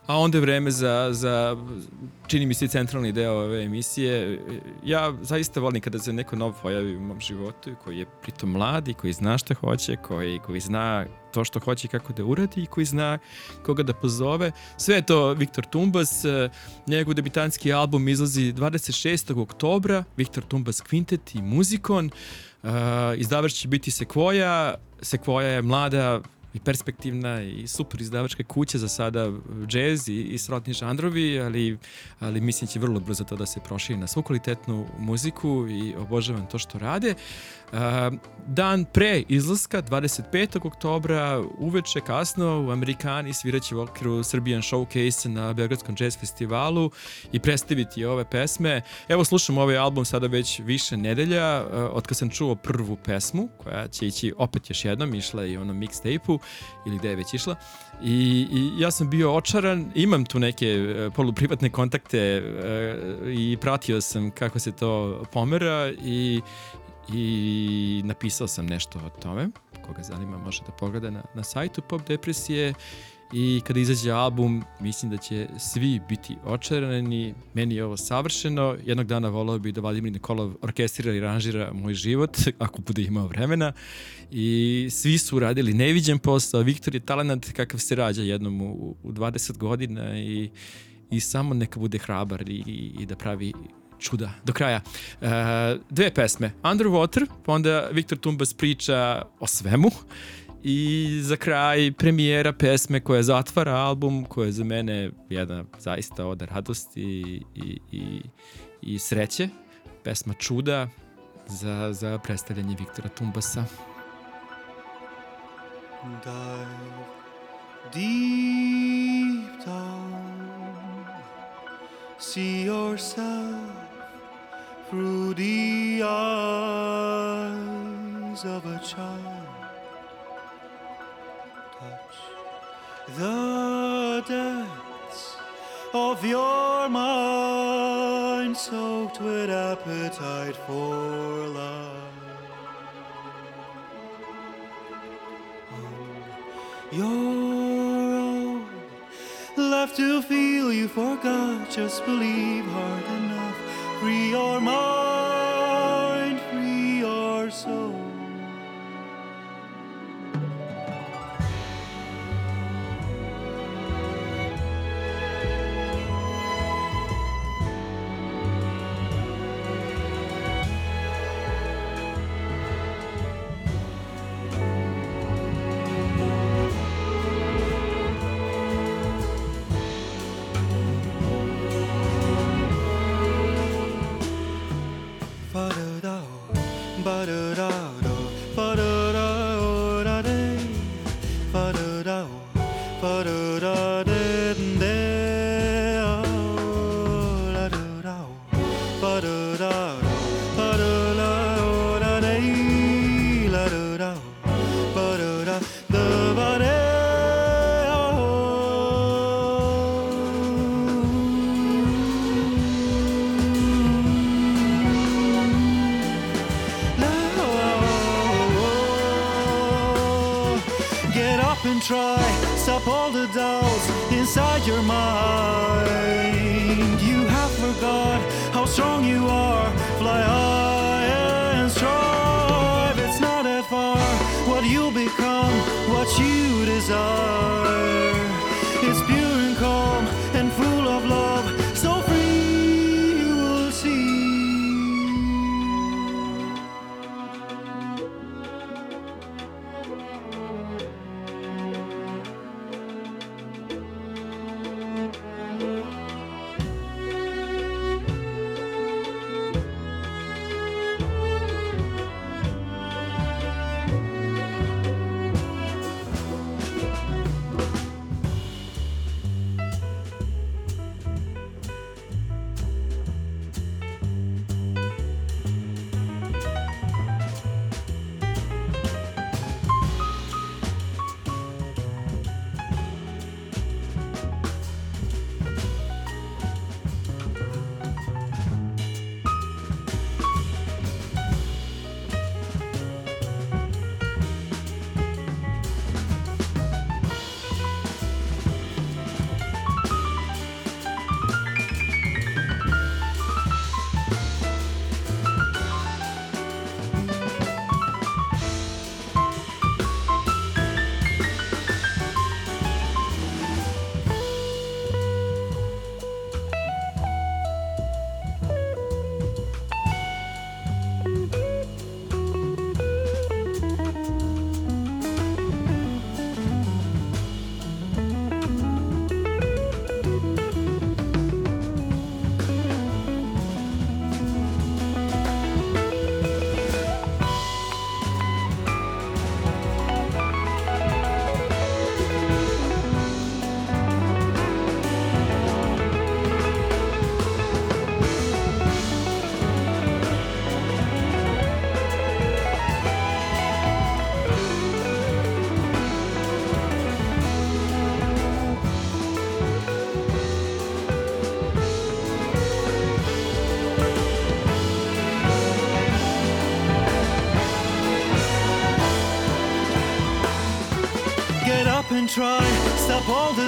A onda je vreme za čini mi se centralni deo ove emisije. Ja zaista volim kada se neko nov pojavi u mom životu, koji je pritom mlad i koji zna šta hoće, koji zna to što hoće i kako da uradi i koji zna koga da pozove. Sve je to Viktor Tumbas. Njegov debitanski album izlazi 26. oktobra. Viktor Tumbas Kvintet i Muzikon. Izdavač će biti Sequoia. Sequoia je mlada i perspektivna i super izdavačka kuća, za sada džez i srodni žanrovi, ali mislim će vrlo brzo to da se proširi na svu kvalitetnu muziku i obožavam to što rade. Dan pre izlaska, 25. oktobra, uveče kasno u Amerikani sviraće u okviru Serbian Showcase na Beogradskom jazz festivalu i predstaviti ove pesme. Evo slušam ovaj album sada već više nedelja, od kad sam čuo prvu pesmu, koja će ići opet još jednom, išla je i onom mixtape-u, ili gde je već išla. I ja sam bio očaran, imam tu neke poluprivatne kontakte i pratio sam kako se to pomera i napisao sam nešto o tome. Koga zanima može da pogleda na sajtu Pop Depresije. I kada izađe album, mislim da će svi biti očarani. Meni je ovo savršeno. Jednog dana volao bih da Vladimir Nikolov orkestrira i aranžira moj život, ako bude imao vremena. I svi su radili neviđen posao. Viktor je talent kakav se rađa jednom u 20 godina i samo neka bude hrabar i da pravi čuda do kraja. Dve pesme. Underwater, pa onda Viktor Tumbas priča o svemu. I za kraj premijera pesme koja zatvara album, koja je za mene jedna zaista oda radosti i sreće. Pesma Čuda za predstavljanje Viktora Tumbasa. Dive deep down, see yourself through the eyes of a child. Touch the depths of your mind, soaked with appetite for life. Your own, left to feel you forgot. Just believe hard enough. Free your mind, free your soul. Try, stop all the doubts inside your mind. You have forgot how strong you are. Fly high and strive. It's not that far. What you'll become, what you desire. It's pure and calm and full of love. So free you will see.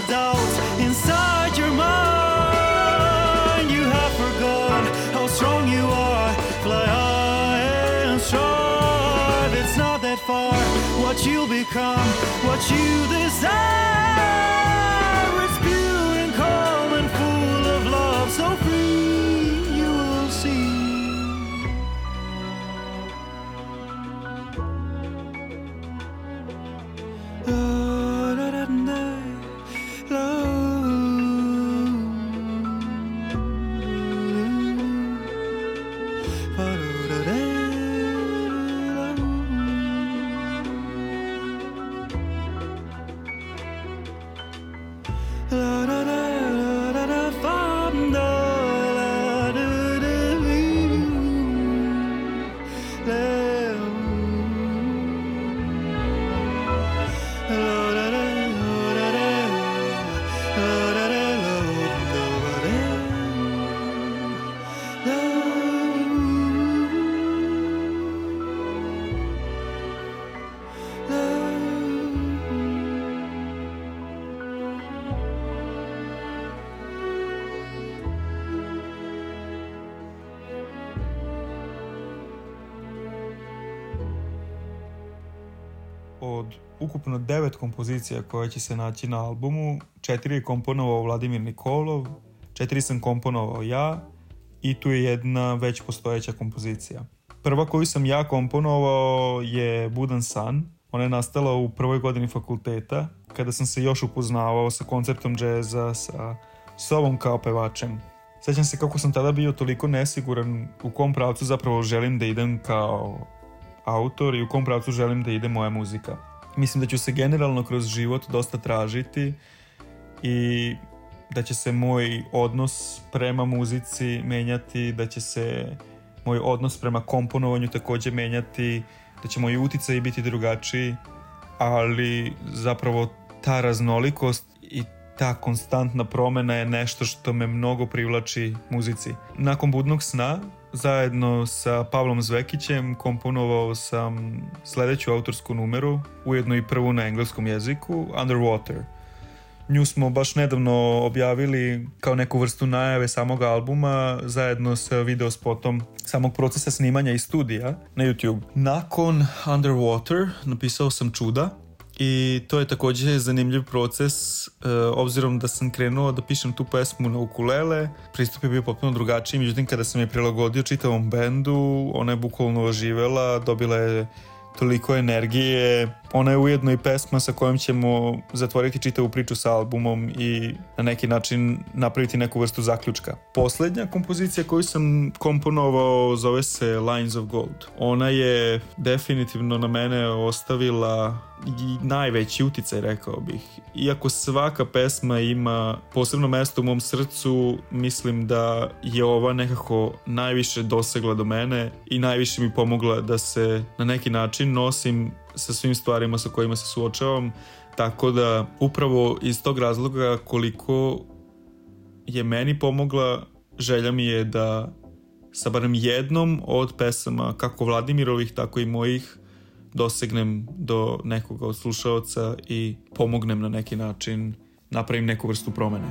doubt inside your mind. You have forgot how strong you are. Fly high and strive. It's not that far. What you'll become, what you desire. It's pure and calm and full of love. So free you will see. Od ukupno 9 kompozicija koje će se naći na albumu, 4 je komponovao Vladimir Nikolov, 4 sam komponovao ja i tu je jedna već postojeća kompozicija. Prva koju sam ja komponovao je Budan san. Ona je nastala u prvoj godini fakulteta, kada sam se još upoznavao sa konceptom džeza, sa sobom kao pevačem. Sjećam se kako sam tada bio toliko nesiguran u kom pravcu zapravo želim da idem kao autor i u kom pravcu želim da ide moja muzika. Mislim da ću se generalno kroz život dosta tražiti i da će se moj odnos prema muzici menjati, da će se moj odnos prema komponovanju također menjati, da će moji uticaji biti drugačiji, ali zapravo ta raznolikost i ta konstantna promjena je nešto što me mnogo privlači muzici. Nakon Budnog sna, zajedno sa Pavlom Zvekićem, komponovao sam sljedeću autorsku numeru, ujedno i prvu na engleskom jeziku, Underwater. Nju smo baš nedavno objavili kao neku vrstu najave samog albuma, zajedno sa videospotom samog procesa snimanja i studija na YouTube. Nakon Underwater napisao sam Čuda, i to je također zanimljiv proces, obzirom da sam krenuo da pišem tu pesmu na ukulele. Pristup je bio potpuno drugačiji, međutim kada sam je prilagodio čitavom bendu, ona je bukvalno oživela, dobila je toliko energije. Ona je ujedno i pesma sa kojom ćemo zatvoriti čitavu priču sa albumom i na neki način napraviti neku vrstu zaključka. Posljednja kompozicija koju sam komponovao zove se Lines of Gold. Ona je definitivno na mene ostavila i najveći uticaj, rekao bih. Iako svaka pesma ima posebno mjesto u mom srcu, mislim da je ova nekako najviše dosegla do mene i najviše mi pomogla da se na neki način nosim sa svim stvarima sa kojima se suočavam, tako da upravo iz tog razloga koliko je meni pomogla, želja mi je da sa barem jednom od pesama, kako Vladimirovih, tako i mojih, dosegnem do nekoga od slušaoca i pomognem na neki način, napravim neku vrstu promene.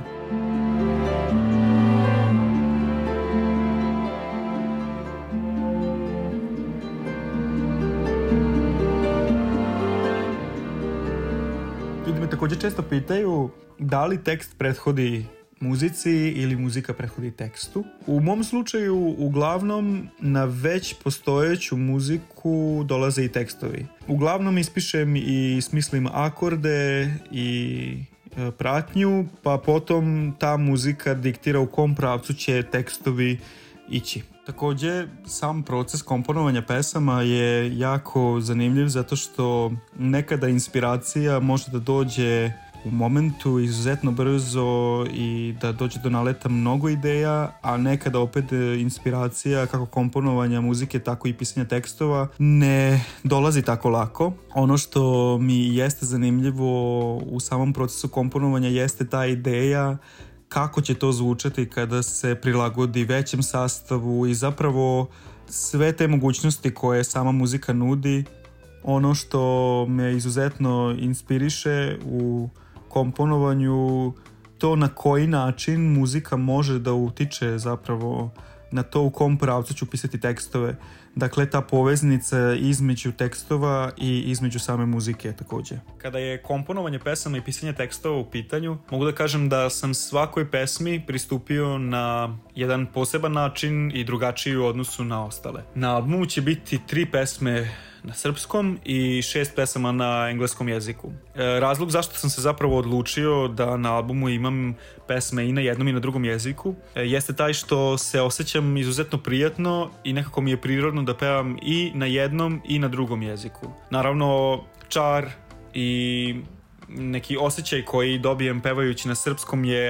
Ljudi me također često pitaju da li tekst prethodi muzici ili muzika prethodi tekstu. U mom slučaju uglavnom na već postojeću muziku dolaze i tekstovi. Uglavnom ispišem i smislim akorde i pratnju, pa potom ta muzika diktira u kom pravcu će tekstovi ići. Također, sam proces komponovanja pesama je jako zanimljiv zato što nekada inspiracija može da dođe u momentu izuzetno brzo i da dođe do naleta mnogo ideja, a nekada opet inspiracija kako komponovanja muzike, tako i pisanja tekstova ne dolazi tako lako. Ono što mi jeste zanimljivo u samom procesu komponovanja jeste ta ideja kako će to zvučati kada se prilagodi većem sastavu i zapravo sve te mogućnosti koje sama muzika nudi. Ono što me izuzetno inspiriše u komponovanju to na koji način muzika može da utiče zapravo na to u kom pravcu ću pisati tekstove. Dakle, ta poveznica između tekstova i između same muzike također. Kada je komponovanje pesama i pisanje tekstova u pitanju, mogu da kažem da sam svakoj pesmi pristupio na jedan poseban način i drugačiji u odnosu na ostale. Na albumu će biti 3 pesme na srpskom i 6 pesama na engleskom jeziku. Razlog zašto sam se zapravo odlučio da na albumu imam pesme i na jednom i na drugom jeziku jeste taj što se osjećam izuzetno prijatno i nekako mi je prirodno da pevam i na jednom i na drugom jeziku. Naravno, čar i neki osjećaj koji dobijem pevajući na srpskom je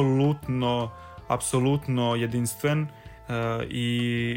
apsolutno jedinstven i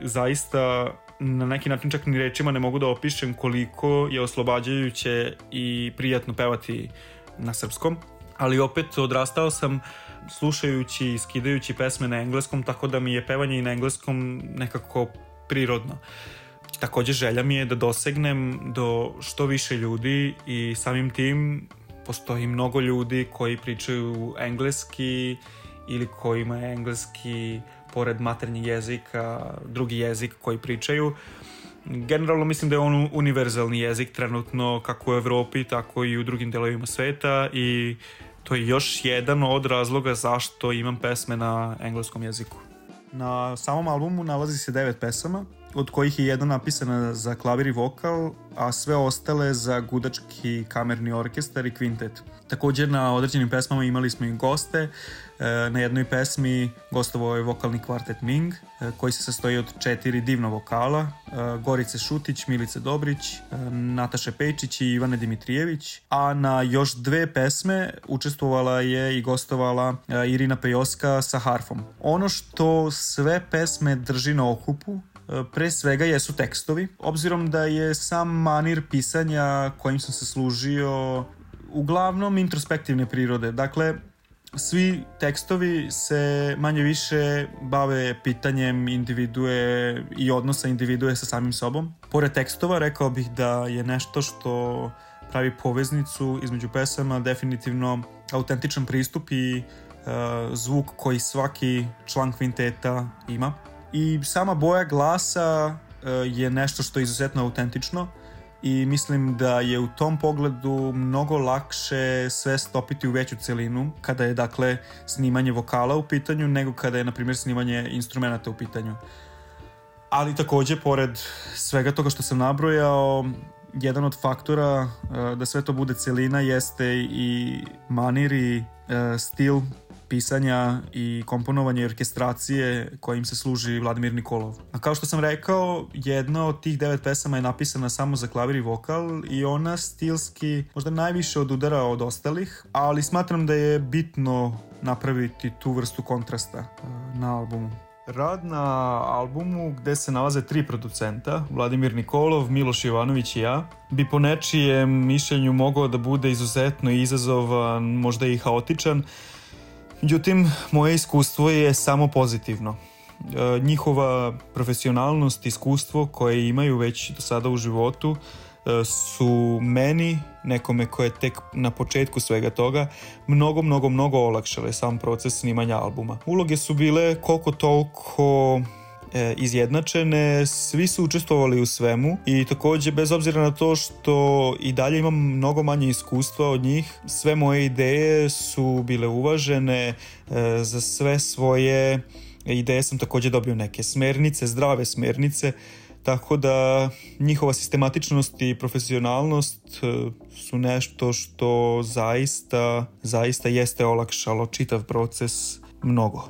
zaista na neki način čak ni rečima ne mogu da opišem koliko je oslobađajuće i prijatno pevati na srpskom, ali opet odrastao sam slušajući i skidajući pesme na engleskom, tako da mi je pevanje i na engleskom nekako prirodno. Također želja mi je da dosegnem do što više ljudi i samim tim postoji mnogo ljudi koji pričaju engleski ili kojima je engleski pored maternjeg jezika, drugi jezik koji pričaju. Generalno mislim da je on univerzalni jezik trenutno kako u Evropi, tako i u drugim delovima sveta i to je još jedan od razloga zašto imam pesme na engleskom jeziku. Na samom albumu nalazi se 9 pesama, od kojih je jedna napisana za klavir i vokal, a sve ostale za gudački kamerni orkestar i kvintet. Također na određenim pesmama imali smo i goste. Na jednoj pesmi gostovao je vokalni kvartet Ming, koji se sastoji od 4 divna vokala, Gorice Šutić, Milice Dobrić, Nataše Pejčić i Ivane Dimitrijević, a na još 2 pesme učestvovala je i gostovala Irina Pejoska sa harfom. Ono što sve pesme drži na okupu pre svega jesu tekstovi, obzirom da je sam manir pisanja kojim sam se služio uglavnom introspektivne prirode. Dakle, svi tekstovi se manje više bave pitanjem individue i odnosa individue sa samim sobom. Pored tekstova rekao bih da je nešto što pravi poveznicu između pesama definitivno autentičan pristup i zvuk koji svaki član kvinteta ima. I sama boja glasa je nešto što je izuzetno autentično i mislim da je u tom pogledu mnogo lakše sve stopiti u veću celinu kada je dakle snimanje vokala u pitanju nego kada je na primjer snimanje instrumenata u pitanju. Ali također pored svega toga što sam nabrojao, jedan od faktora da sve to bude celina jeste i manir i stil pisanja i komponovanja i orkestracije kojim se služi Vladimir Nikolov. A kao što sam rekao, jedna od tih 9 pesama je napisana samo za klavir i vokal i ona stilski možda najviše odudara od ostalih, ali smatram da je bitno napraviti tu vrstu kontrasta na albumu. Rad na albumu gde se nalaze 3 producenta, Vladimir Nikolov, Miloš Jovanović i ja, bi po nečijem mišljenju mogao da bude izuzetno izazovan, možda i haotičan. Međutim, moje iskustvo je samo pozitivno. Njihova profesionalnost, iskustvo koje imaju već do sada u životu su meni, nekome ko je tek na početku svega toga, mnogo olakšale sam proces snimanja albuma. Uloge su bile koliko toliko izjednačene, svi su učestvovali u svemu i također bez obzira na to što i dalje imam mnogo manje iskustva od njih, sve moje ideje su bile uvažene, za sve svoje ideje sam također dobio neke smernice, zdrave smernice, tako da njihova sistematičnost i profesionalnost su nešto što zaista jeste olakšalo čitav proces mnogo.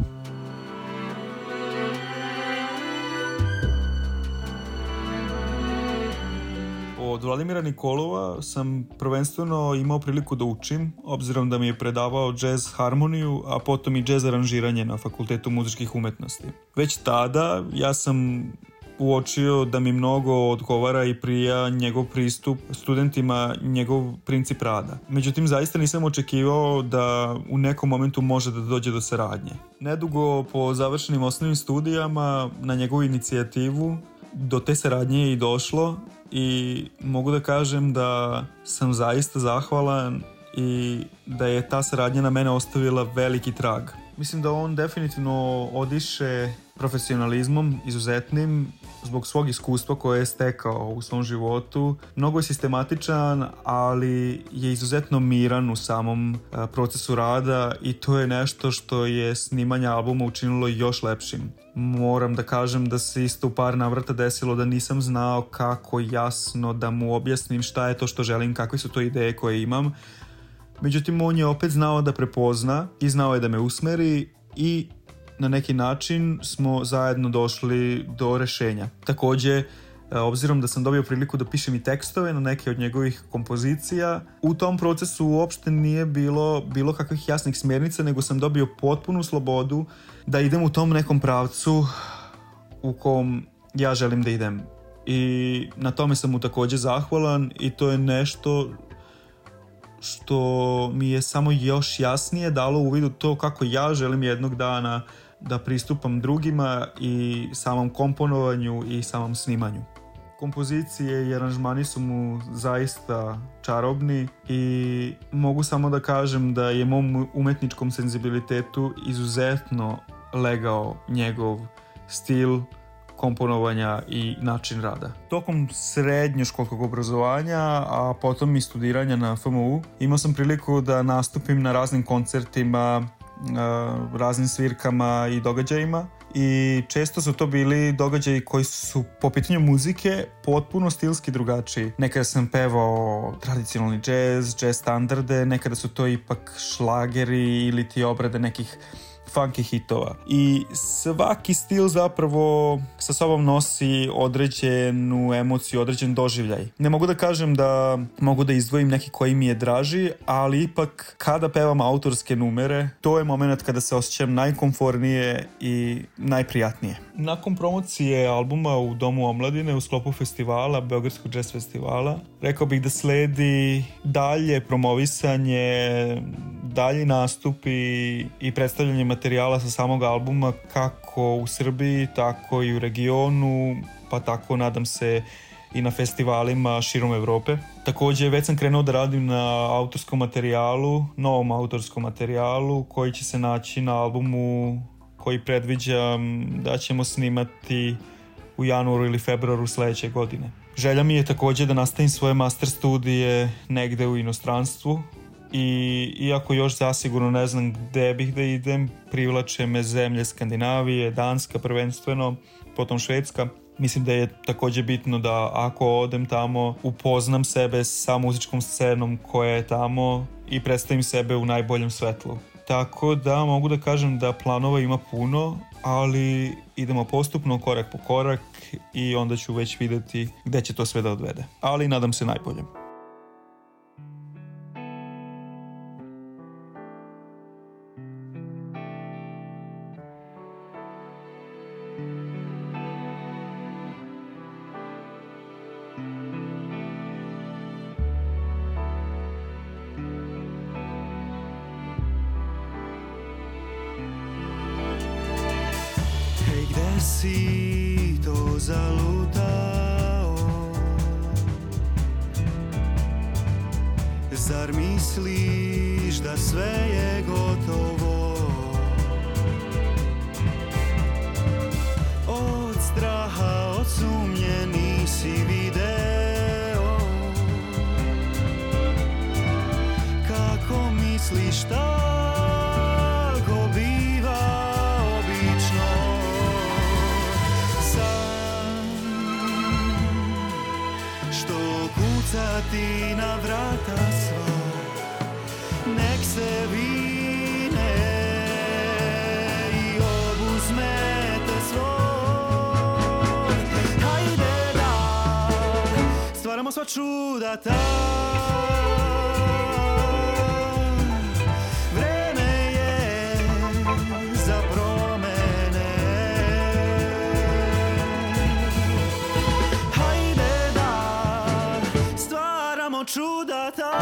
Od Vladimira Nikolova sam prvenstveno imao priliku da učim, obzirom da mi je predavao jazz harmoniju, a potom i jazz aranžiranje na Fakultetu muzičkih umetnosti. Već tada ja sam uočio da mi mnogo odgovara i prija njegov pristup studentima, njegov princip rada. Međutim, zaista nisam očekivao da u nekom momentu može da dođe do saradnje. Nedugo po završenim osnovnim studijama, na njegovu inicijativu, do te saradnje je i došlo i mogu da kažem da sam zaista zahvalan i da je ta saradnja na mene ostavila veliki trag. Mislim da on definitivno odiše profesionalizmom izuzetnim zbog svog iskustva koje je stekao u svom životu. Mnogo je sistematičan, ali je izuzetno miran u samom procesu rada i to je nešto što je snimanje albuma učinilo još lepšim. Moram da kažem da se isto u par navrata desilo da nisam znao kako jasno da mu objasnim šta je to što želim, kakve su to ideje koje imam. Međutim, on je opet znao da prepozna i znao je da me usmeri i na neki način smo zajedno došli do rešenja. Takođe, obzirom da sam dobio priliku da pišem i tekstove na neke od njegovih kompozicija, u tom procesu uopšte nije bilo kakvih jasnih smjernica, nego sam dobio potpunu slobodu da idem u tom nekom pravcu u kom ja želim da idem. I na tome sam mu takođe zahvalan i to je nešto što mi je samo još jasnije dalo u vidu to kako ja želim jednog dana da pristupam drugima i samom komponovanju i samom snimanju. Kompozicije i aranžmani su mu zaista čarobni i mogu samo da kažem da je mom umetničkom senzibilitetu izuzetno legao njegov stil komponovanja i način rada. Tokom srednjoškolskog obrazovanja, a potom i studiranja na FMU, imao sam priliku da nastupim na raznim koncertima, raznim svirkama i događajima i često su to bili događaji koji su po pitanju muzike potpuno stilski drugačiji. Nekada sam pevao tradicionalni džez standarde, nekada su to ipak šlageri ili ti obrade nekih funky hitova. I svaki stil zapravo sa sobom nosi određenu emociju, određen doživljaj. Ne mogu da kažem da mogu da izdvojim neki koji mi je draži, ali ipak kada pevam autorske numere, to je moment kada se osjećam najkomfornije i najprijatnije. Nakon promocije albuma u Domu omladine u sklopu festivala, Beogradskog jazz festivala, rekao bih da sledi dalje promovisanje, dalji nastupi i predstavljanje materijala sa samog albuma kako u Srbiji, tako i u regionu, pa tako nadam se i na festivalima širom Evrope. Takođe, već sam krenuo da radim na autorskom materijalu, novom autorskom materijalu koji će se naći na albumu koji predviđam da ćemo snimati u januaru ili februaru sledeće godine. Želja mi je takođe da nastavim svoje master studije negde u inostranstvu i iako još zasigurno ne znam gde bih da idem, privlače me zemlje Skandinavije, Danska prvenstveno, potom Švedska. Mislim da je takođe bitno da ako odem tamo upoznam sebe sa muzičkom scenom koja je tamo i predstavim sebe u najboljem svetlu. Tako da mogu da kažem da planova ima puno, ali idemo postupno, korak po korak i onda ću već videti gde će to sve da odvede. Ali nadam se najboljem. Gde si to zalutao? Zar misliš da sve je gotovo? Od straha, od sumnje nisi video. Kako misliš tako biva obično? Što kuca ti na vrata sva, nek se vine i obuzme te svoj. Hajde da stvaramo sva čuda ta. Vreme je za promene. Hajde da stvaramo čuda ta.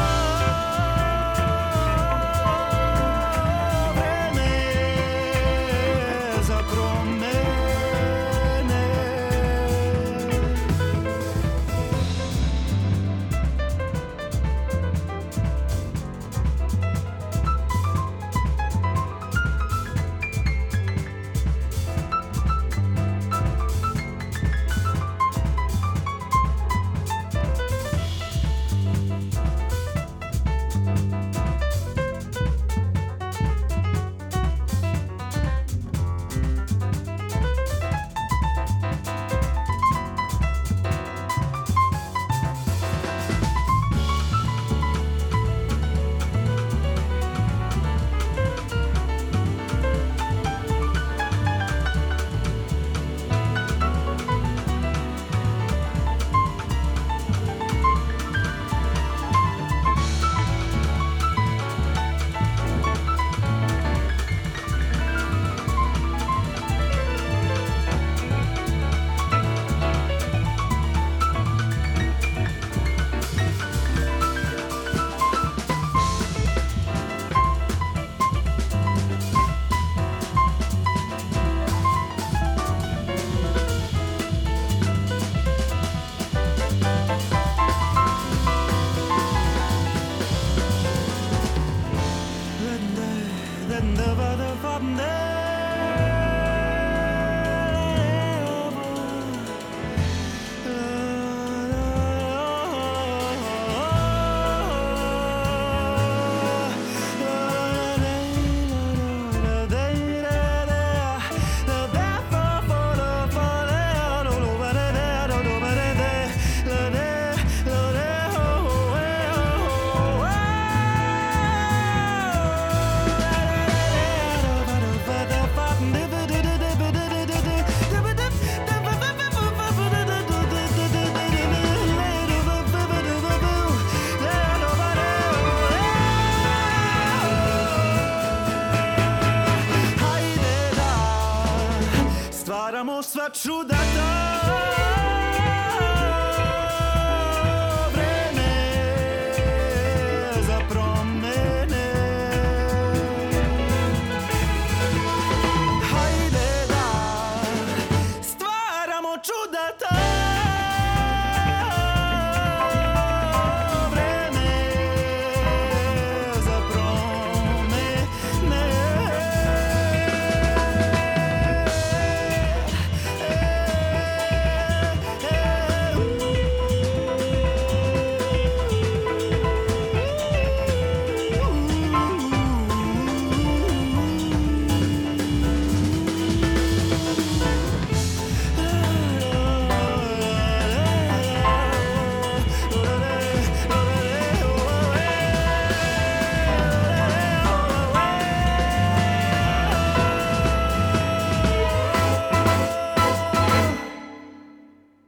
Vreme je za promene. Stvaramo sva čudata.